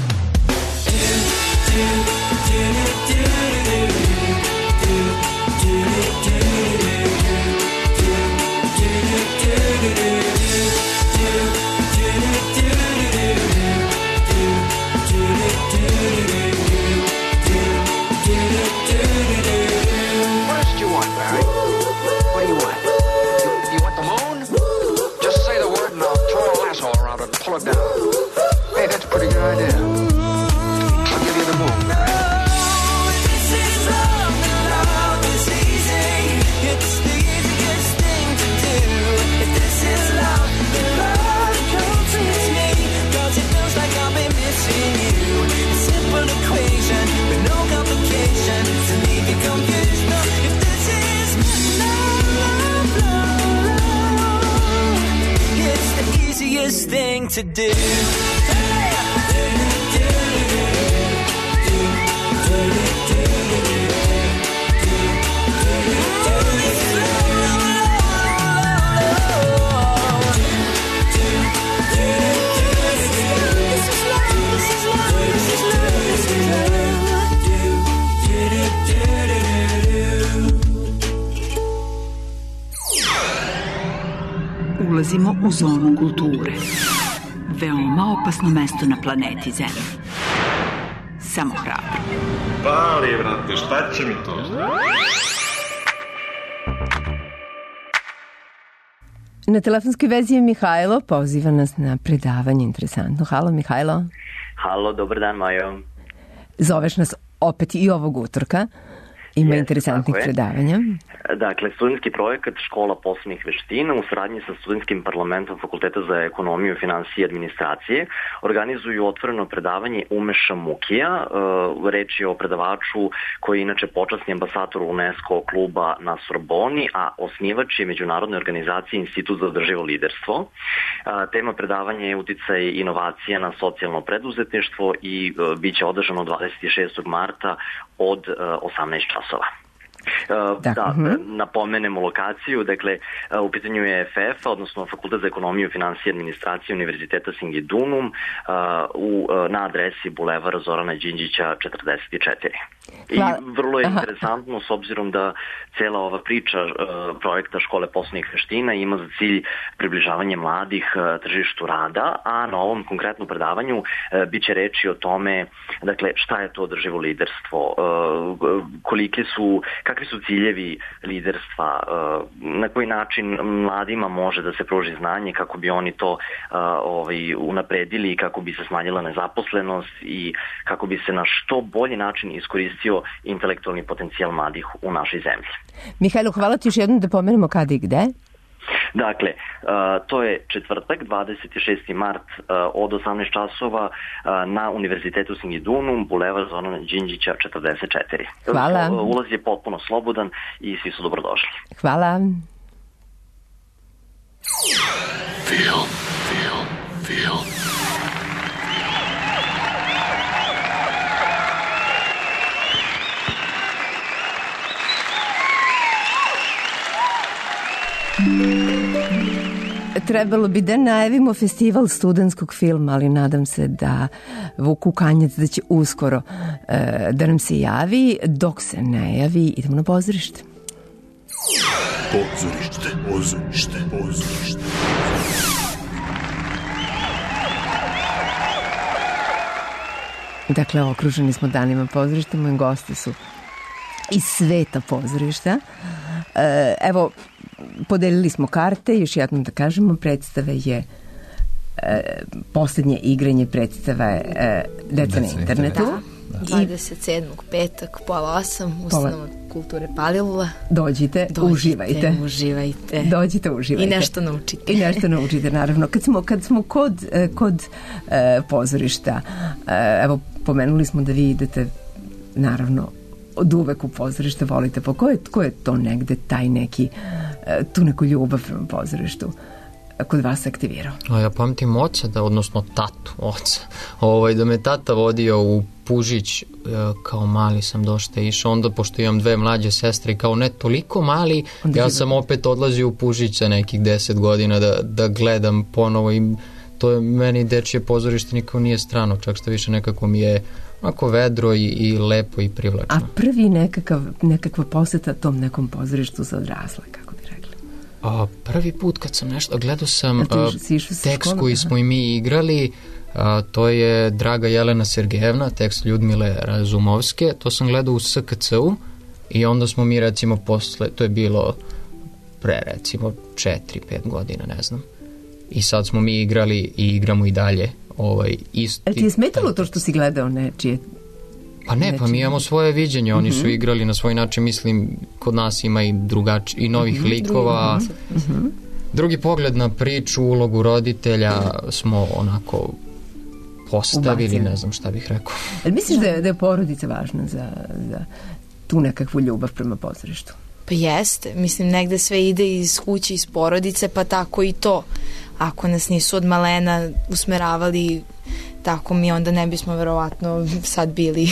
Pull it down. Hey, that's a pretty good idea. I'll give you the moon. Oh, this is love, and love is easy. It's the easiest thing to do. If this is love, then love completes me. Cause it feels like I've been missing you. A simple equation with no complication to leave you confused. No, if this is love, love, love, love, it's the easiest thing to do. Ulazimo u zonu kulture. Veoma opasno mesto na planeti Zemlji. Samo hrabro. Pali, brate, šta će mi to? Na telefonskoj vezi je Mihajlo, poziva nas na predavanje interesantno. Halo, Mihajlo. Halo, dobar dan, Majo. Zoveš nas opet i ovog utorka. Ima yes, interesantnih predavanja. Dakle, studentski projekat Škola poslovnih veština u saradnji sa studentskim parlamentom Fakulteta za ekonomiju, finansije i administracije organizuju otvoreno predavanje Umeša Mukija. Reč je o predavaču koji je inače počasni ambasador UNESCO kluba na Sorboni, a osnivač je međunarodne organizacije Institut za održivo liderstvo. Tema predavanja je uticaj inovacija na socijalno preduzetništvo i bit će održano dvadeset šestog marta od osamnaest časova. Uh, da, napomenemo lokaciju, dakle, uh, u pitanju je F F, odnosno Fakultet za ekonomiju, finansije i administracije Univerziteta Singidunum uh, u, uh, na adresi Bulevar Zorana Đinđića četrdeset četiri. I vrlo je Aha. interesantno s obzirom da cela ova priča uh, projekta Škole poslovnih veština ima za cilj približavanje mladih uh, tržištu rada, a na ovom konkretnom predavanju uh, bit će reči o tome, dakle, šta je to održivo liderstvo, uh, kolike su, kakvi su ciljevi liderstva, uh, na koji način mladima može da se pruži znanje kako bi oni to uh, ovaj, unapredili i kako bi se smanjila nezaposlenost i kako bi se na što bolji način iskoristio intelektualni potencijal mladih u našoj zemlji. Mihajlo, hvala ti još jednom da pomenemo kada i gde. Dakle, uh, to je četvrtak, dvadeset šesti mart uh, od osamnaest časova uh, na Univerzitetu Singidunum, Bulevar Zorana Đinđića četrdeset četiri. Hvala. Ulaz je potpuno slobodan i svi su dobrodošli. Hvala. Feel, feel, feel. Trebalo bi da najavimo festival studentskog filma, ali nadam se da Vuk Kukanjac da će uskoro e, da nam se javi. Dok se ne javi, idemo na pozorište. Pozorište, pozorište, pozorište. Dakle, okruženi smo danima pozorišta, moji gosti su iz sveta pozorišta. E, evo, podelili smo karte, još jednom da kažemo, predstave je e, poslednje igranje predstave e, Deca na internetu. Da, dvadeset sedmog petak, pola osam, ustanova kulture Palilula. Dođite, Dođite, uživajte. uživajte. Dođite, uživajte. I nešto naučite. I nešto naučite, naravno. Kad smo, kad smo kod, kod e, pozorišta, e, evo, pomenuli smo da vi idete, naravno, od uvek u pozorište volite, pa ko je, ko je to negde taj neki, tu neku ljubav prema pozorištu kod vas aktivirao? A ja pamtim oca, da, odnosno tatu, oca, ovaj, da me tata vodio u Pužić, kao mali sam došta išao, onda pošto imam dve mlađe sestre, kao ne toliko mali, onda ja sam opet odlazio u Pužić za nekih deset godina da, da gledam ponovo i to je meni dečije pozorište nikako nije strano, čak što više nekako mi je onako vedro i, i lepo i privlačno. A prvi nekakav, nekakva poseta tom nekom pozorištu za odrasle, kako bi rekli? A, prvi put kad sam nešto, gledao sam a, tekst koji smo i mi igrali, a, to je Draga Jelena Sergejevna, tekst Ljudmile Razumovske, to sam gledao u S K C-u i onda smo mi recimo posle, to je bilo pre recimo četiri pet godina, ne znam. I sad smo mi igrali i igramo i dalje. Ovaj, isti, e ti je smetalo to što si gledao nečije? Pa ne, nečije. Pa mi imamo svoje viđenje, oni mm-hmm. su igrali na svoj način, mislim, kod nas ima i drugač, i novih mm-hmm. likova. Mm-hmm. Drugi pogled na priču, ulogu roditelja smo onako postavili, ubacili. Ne znam šta bih rekao. Ali misliš da je, da je porodica važna za, za tu nekakvu ljubav prema pozorištu? Pa jeste, mislim, negde sve ide iz kuće, iz porodice, pa tako i to. Ako nas nisu od malena usmeravali, tako mi onda ne bismo verovatno sad bili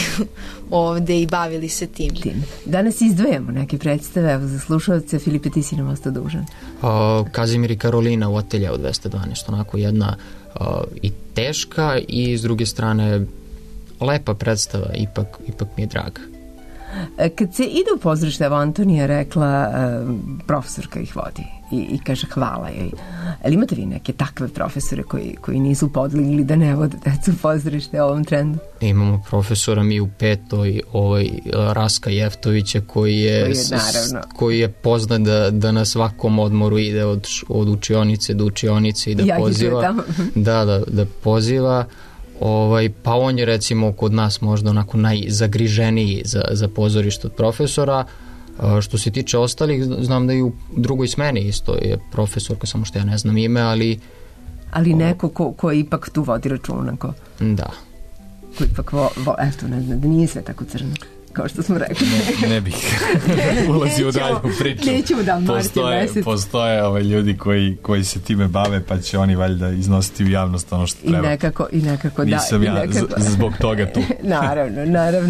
ovde i bavili se tim. tim. Danas izdvajamo neke predstave, evo za slušalce, Filipe, ti si nam ostao dužan. Uh, Kazimir i Karolina u Atelje od dvesta dvanaest, onako jedna uh, i teška i s druge strane lepa predstava, ipak, ipak mi je draga. Kad se ide u pozorište, evo Antonija rekla, profesorka ih vodi i, i kaže hvala joj. Ali imate vi neke takve profesore koji, koji nisu podlegli da ne vode decu u pozorište u ovom trendu? Imamo profesora mi u petoj, ovaj, Raska Jeftovića koji je, koji je, s, koji je poznat da, da na svakom odmoru ide od, od učionice do učionice i da ja poziva. Da, da, da poziva. Ovaj, pa on je recimo kod nas možda onako najzagriženiji za, za pozorište od profesora. A, što se tiče ostalih, znam da i u drugoj smeni isto je profesorka, samo što ja ne znam ime, ali... Ali neko ko, ko ipak tu vodi računa, ko... Da. Ko ipak vo... vo eto, ne znam, da nije sve tako crno, kao što smo rekli. Ne, ne bih ulazio u dalju priču. Nećemo da postoje, postoje ovaj ljudi koji, koji se time bave, pa će oni valjda iznositi u javnost ono što treba. I nekako, i nekako da. Nisam ja nekako. Z, zbog toga tu. Naravno, naravno.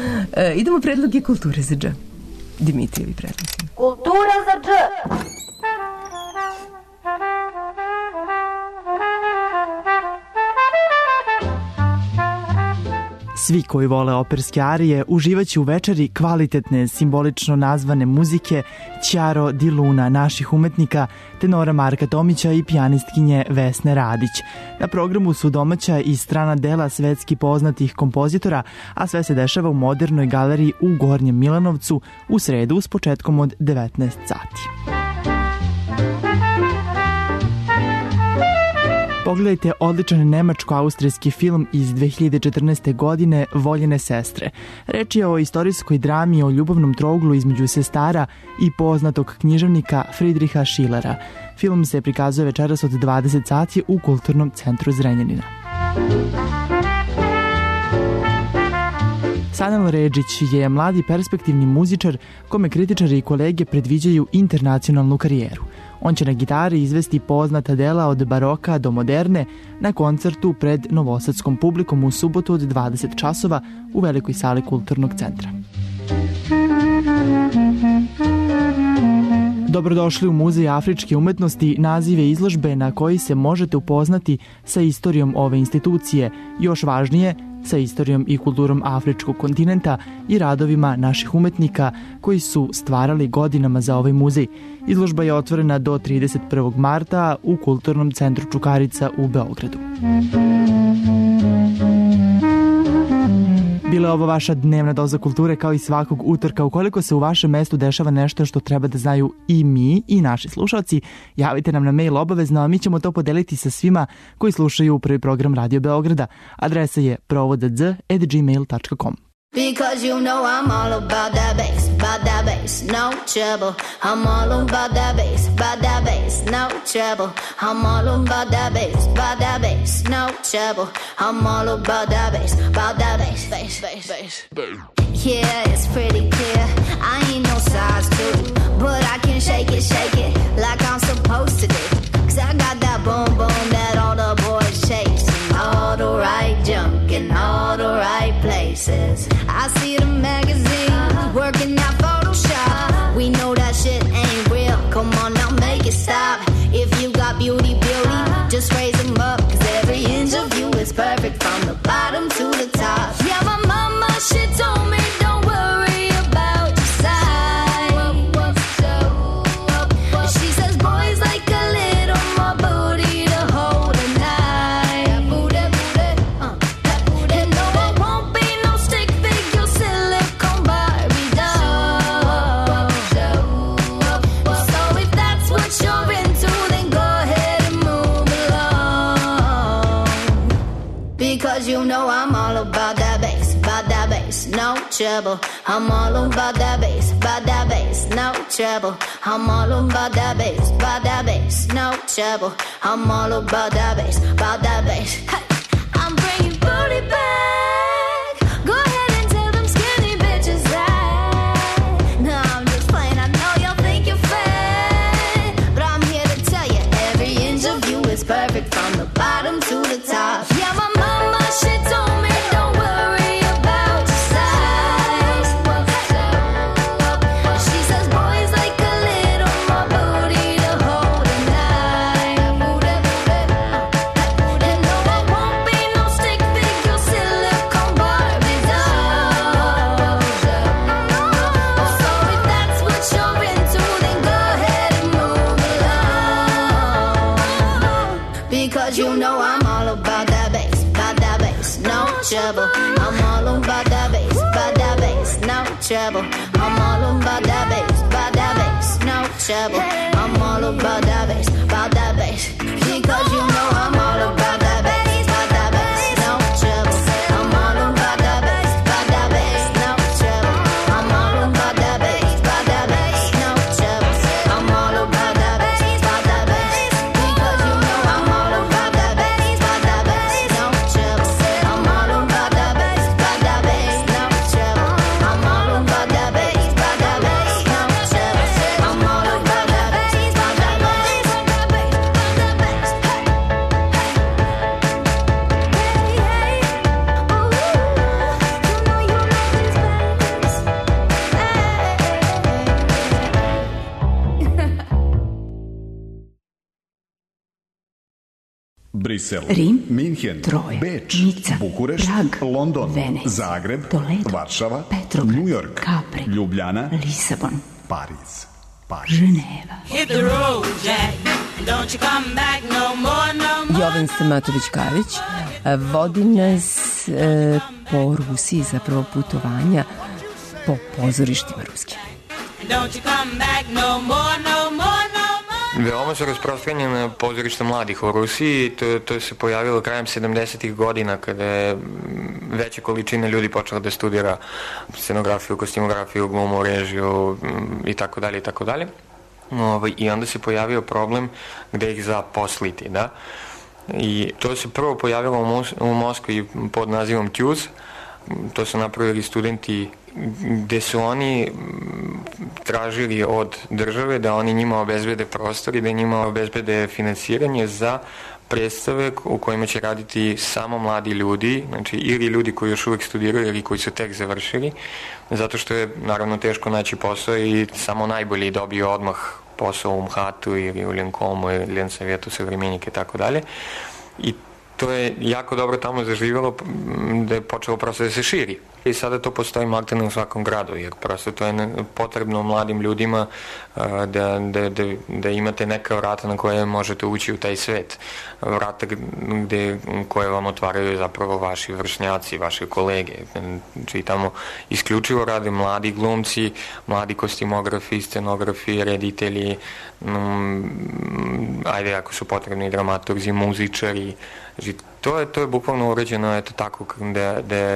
E, idemo predloge kulture za dž. Dimitrijevi predlozi. Kultura za dž. Svi koji vole operske arije uživaće u večeri kvalitetne, simbolično nazvane muzike Chiaro di Luna naših umetnika, tenora Marka Tomića i pijanistkinje Vesne Radić. Na programu su domaća i strana dela svetski poznatih kompozitora, a sve se dešava u Modernoj galeriji u Gornjem Milanovcu u sredu s početkom od devetnaest sati. Pogledajte odličan nemačko-austrijski film iz dve hiljade četrnaeste. godine Voljene sestre. Reč je o istorijskoj drami o ljubavnom trouglu između sestara i poznatog književnika Friedricha Schillera. Film se prikazuje večeras od dvadeset sati u Kulturnom centru Zrenjanina. Sanel Redžić je mladi perspektivni muzičar kome kritičari i kolege predviđaju internacionalnu karijeru. On će na gitari izvesti poznata dela od baroka do moderne na koncertu pred novosadskom publikom u subotu od dvadeset časova u velikoj sali Kulturnog centra. Dobrodošli u Muzej afričke umetnosti, nazive izložbe na koji se možete upoznati sa istorijom ove institucije, još važnije, sa istorijom i kulturom afričkog kontinenta i radovima naših umetnika koji su stvarali godinama za ovaj muzej. Izložba je otvorena do trideset prvog marta u Kulturnom centru Čukarica u Beogradu. Bila je ovo vaša dnevna doza kulture kao i svakog utorka. Ukoliko se u vašem mestu dešava nešto što treba da znaju i mi i naši slušalci, javite nam na mail obavezno, a mi ćemo to podeliti sa svima koji slušaju prvi program Radio Beograda. Adresa je provodadz at gmail dot com. Because you know I'm all about that bass, about that bass, no trouble. I'm all about that bass, about that bass, no trouble. I'm all about that bass, about that bass, no trouble. I'm all about that bass, about that bass, bass, bass, bass. Yeah, it's pretty clear. I ain't no size two, but I can shake it, shake it like I'm supposed to do. Cause I got that boom boom that all the boys chase, and all the right junk in all the right places. I see the magazines working out Photoshop. We know that shit ain't real. Come on now, make it stop. If you got beauty, beauty, just raise them up. Cause every inch of you is perfect from the bottom to the top. Yeah, my mama, she told me don't worry about your size. She says boys like a little more booty to hold at night. That booty, booty, uh, that booty. And no, I won't be no stick figure silicone Barbie doll. So if that's what you're into, then go ahead and move along. Because you know I'm all about that bass, about that bass, no trouble. I'm all about that bass, about that bass, no trouble. I'm all about that bass, about that bass, no trouble. I'm all about that bass, about that bass. Hey, I'm bringing booty back. Go ahead and tell them skinny bitches that. No, I'm just playing. I know y'all think you're fat, but I'm here to tell you every inch of you is perfect from the bottom to the top. Yeah, my mama, she told me don't worry about your size. She says boys like a little more booty to hold at night. And no, I won't be no stick figure silicone Barbie doll. So if that's what you're into, then go ahead and move along. Because you know I'm all about that bass, about that bass, no trouble. I'm all about that bass, about that bass, no trouble. I'm all about that bass, about that bass, no trouble. I'm all about that bass, about that bass. Because you know I'm all about that bass, about that bass, no trouble. I'm all about that bass, about that bass, no trouble. I'm all about that bass, about that bass, no trouble. I'm all about that bass, about that bass. Because you know I'm all about that bass, about that bass, no trouble. I'm all about that bass, about that bass, no trouble. I'm all about that bass, about that bass, no trouble. I'm all about that bass, about that bass, about that bass, about that bass. Brisel, Rim, Minhen, Troja, Beč, Nica, Bukurešt, Prag, London, Venecija, Zagreb, Toledo, Varšava, Petrograd, New York, Capri, Ljubljana, Lisabon, Pariz. Ženeva. Hit the road, Jack. Don't you come back no more, no more. Jovan Stamatović-Kavić vodi nas e, po Rusiji, zapravo putovanja po pozorištima ruskim. Don't you come back no more, no more, no more. Veoma su rasprostranjene pozorišta mladih u Rusiji. To, to se pojavilo krajem sedamdesetih godina kada je veća količina ljudi počela da studira scenografiju, kostimografiju, glumu, režiju i tako dalje i tako dalje. I onda se pojavio problem gde ih zaposliti, da? I to se prvo pojavilo u, Mos u Moskvi pod nazivom T U S. To su napravili studenti gde su oni tražili od države da oni njima obezbede prostor i da njima obezbede finansiranje za predstave u kojima će raditi samo mladi ljudi, znači ili ljudi koji još uvek studiraju ili koji su tek završili, zato što je naravno teško naći posao i samo najbolji dobiju odmah posao u MHAT-u ili u Linkomu ili Lijensavjetu Savremenike i tako dalje. I to je jako dobro tamo zaživjelo da je počelo prosto da se širi. I sada to postoji maltene u svakom gradu, jer prosto to je potrebno mladim ljudima da, da, da, da imate neka vrata na koje možete ući u taj svet. Vrata gde, koje vam otvaraju zapravo vaši vršnjaci, vaše kolege. Znači tamo isključivo rade mladi glumci, mladi kostimografi, scenografi, reditelji, um, ajde ako su potrebni dramaturzi, muzičari. Znači, to je, to je bukvalno uređeno eto tako da, da,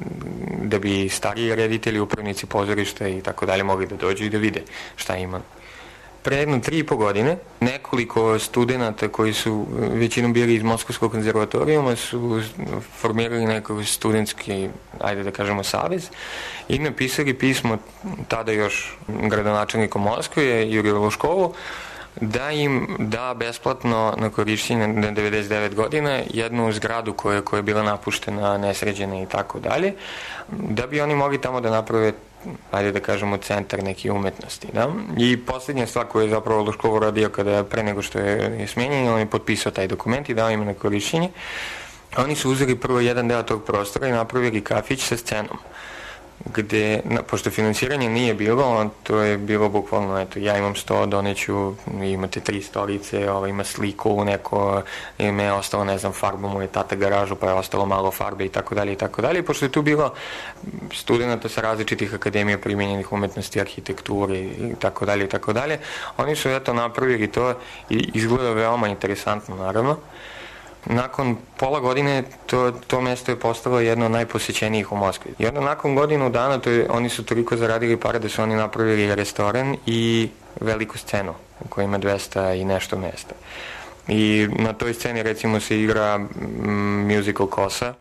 da bi stariji reditelji, upravnici pozorišta i tako dalje mogli da dođu i da vide šta ima. Pre jedno tri i po godine nekoliko studenta koji su većinom bili iz Moskovskog konzervatorijuma su formirali neko studentski, ajde da kažemo, savez i napisali pismo tada još gradonačelniku Moskve, Juriju Luškovu, da im da besplatno na korišćenje na devedeset devet godina jednu zgradu koja, koja je bila napuštena, nesređena i tako dalje, da bi oni mogli tamo da naprave ajde da kažemo, centar neki umetnosti, da? I posljednja stvar koju je zapravo Luškov uradio kada pre nego što je, je smenjen, on je potpisao taj dokument i dao im na korišćenje. Oni su uzeli prvo jedan deo tog prostora i napravili kafić sa scenom, gde, na, pošto financiranje nije bilo, to je bilo bukvalno, eto, ja imam sto, doneću, imate tri stolice, ovo, ima sliku, neko, ime je ostalo, ne znam, farbu, mu je tata garažu, pa je ostalo malo farbe i tako dalje i tako dalje, pošto je tu bilo studenta sa različitih akademija primjenjenih umetnosti, arhitekture i tako dalje i tako dalje, oni su, eto, napravili to i izgleda veoma interesantno, naravno. Nakon pola godine to, to mesto je postalo jedno od najposećenijih u Moskvi. I onda nakon godinu dana to je, oni su toliko zaradili pare da su oni napravili restoran i veliku scenu u kojoj ima dvesta i nešto mesta. I na toj sceni recimo se igra mm, musical Kosa.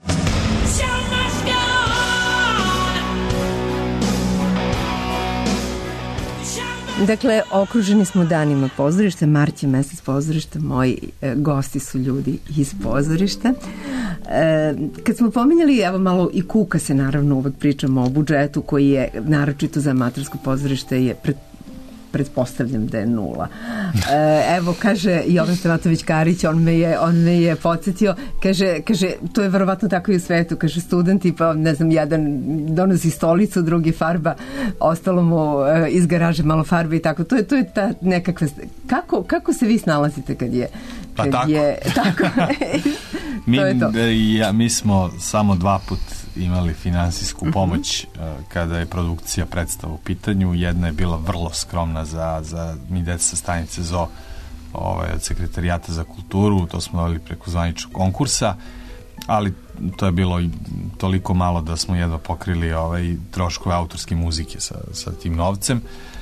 Dakle, okruženi smo danima pozorišta, mart je mesec pozorišta, moji e, gosti su ljudi iz pozorišta. E, kad smo pominjali, evo malo i kuka se naravno uvek pričamo o budžetu koji je naročito za amatersko pozorište je pred pretpostavljam da je nula. E, evo, kaže Jovan Stamatović-Karić, on me je, on me je podsjetio, kaže, kaže, to je verovatno tako i u svetu, kaže, studenti, pa ne znam, jedan donosi stolicu, drugi farba, ostalo mu e, iz garaže malo farbe i tako. To je, to je ta nekakva... Kako, kako se vi snalazite kad je... Kad pa tako. Je, tako. mi, to je to. Ja, mi smo samo dva put imali finansijsku pomoć uh, kada je produkcija predstava u pitanju. Jedna je bila vrlo skromna za, za mi deca sa stanice Z O, ovaj, od Sekretarijata za kulturu, to smo dali preko zvaničnog konkursa, ali to je bilo i toliko malo da smo jedva pokrili ovaj, troškove autorske muzike sa, sa tim novcem.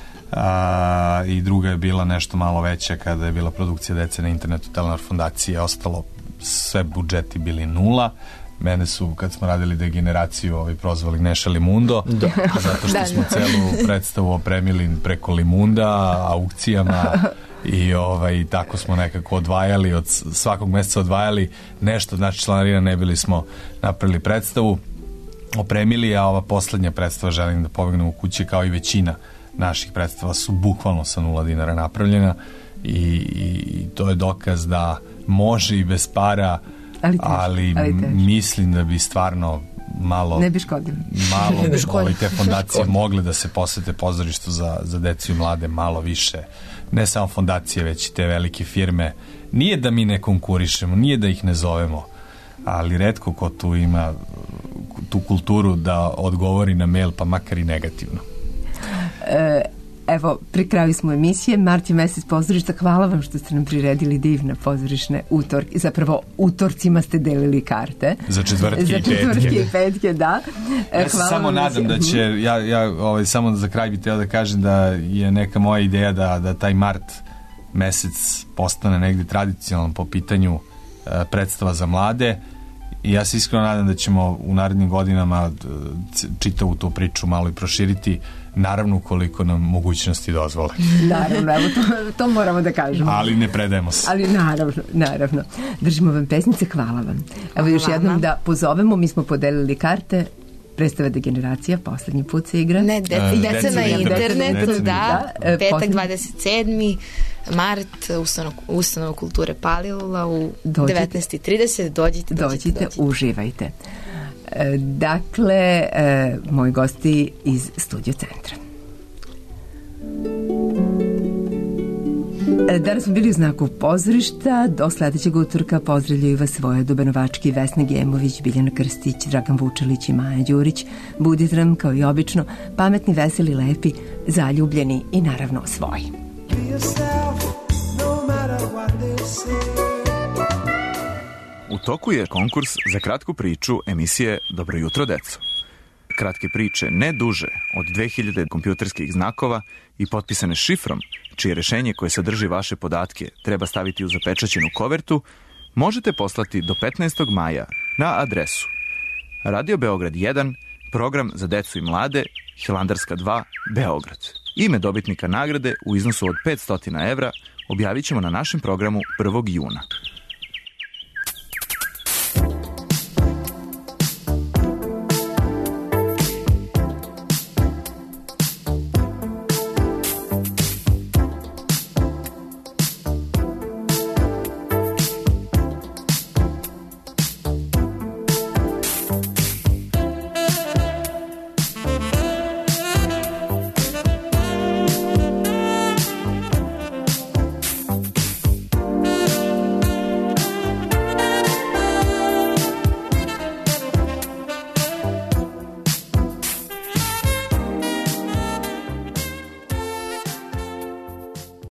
A, i druga je bila nešto malo veća kada je bila produkcija Dece na internetu Telenor fondacije, ostalo sve budžeti bili nula. Mene su, kad smo radili degeneraciju, ovaj, prozvali Neša Limundo, da. Zato što smo celu predstavu opremili preko Limunda, aukcijama i ovaj, tako smo nekako odvajali, od svakog meseca odvajali nešto, znači članarina, ne bili smo napravili predstavu, opremili, a ova poslednja predstava Želim da pobegnem u kući, kao i većina naših predstava, su bukvalno sa nula dinara napravljena i, i to je dokaz da može i bez para, ali, tež, ali, ali mislim da bi stvarno malo ne bi škodilo malo bi ovaj, te fondacije mogle da se posvete pozorištu za, za decu i mlade malo više, ne samo fondacije već i te velike firme. Nije da mi ne konkurišemo, nije da ih ne zovemo, ali retko ko tu ima tu kulturu da odgovori na mail, pa makar i negativno. E, evo, pri kraju smo emisije, mart je mesec pozorišta, hvala vam što ste nam priredili divne pozorišne utorke, zapravo utorcima ste delili karte za četvrtke, za četvrtke i petke, da. Ja se samo nadam da će, ja, ja ovaj, samo za kraj bih teo da kažem da je neka moja ideja da, da taj mart mesec postane negde tradicionalan po pitanju uh, predstava za mlade. I ja se iskreno nadam da ćemo u narednim godinama čitavu tu priču malo i proširiti, naravno koliko nam mogućnosti dozvole. Naravno, evo to, to moramo da kažemo. Ali ne predajemo se. Ali naravno, naravno. Držimo vam pesnice, hvala vam. Evo još jednom da pozovemo, mi smo podelili karte, predstava Degeneracija, poslednji put se igra. Ne, de, uh, deca na internetu, da, da, petak dvadeset sedmi mart, ustanova, ustanova kulture Palilula u dođite, devetnaest i trideset, dođite, dođite, dođite, dođite. Uživajte. Dakle, moji gosti iz Studio centra. Danas smo bili u znaku pozorišta. Do sledećeg utorka pozdravljaju vas svoje Dubanovački, Vesna Gemović, Biljana Krstić, Dragan Vučelić i Maja Đurić. Budite nam, kao i obično, pametni, veseli, lepi, zaljubljeni i naravno svoji. U toku je konkurs za kratku priču emisije Dobro jutro, deco. Kratke priče ne duže od dve hiljade kompjuterskih znakova i potpisane šifrom, čije rešenje koje sadrži vaše podatke treba staviti u zapečaćenu kovertu, možete poslati do petnaestog maja na adresu Radio Beograd jedan, program za decu i mlade, Hilandarska dva, Beograd. Ime dobitnika nagrade u iznosu od petsto evra objavit ćemo na našem programu prvog juna.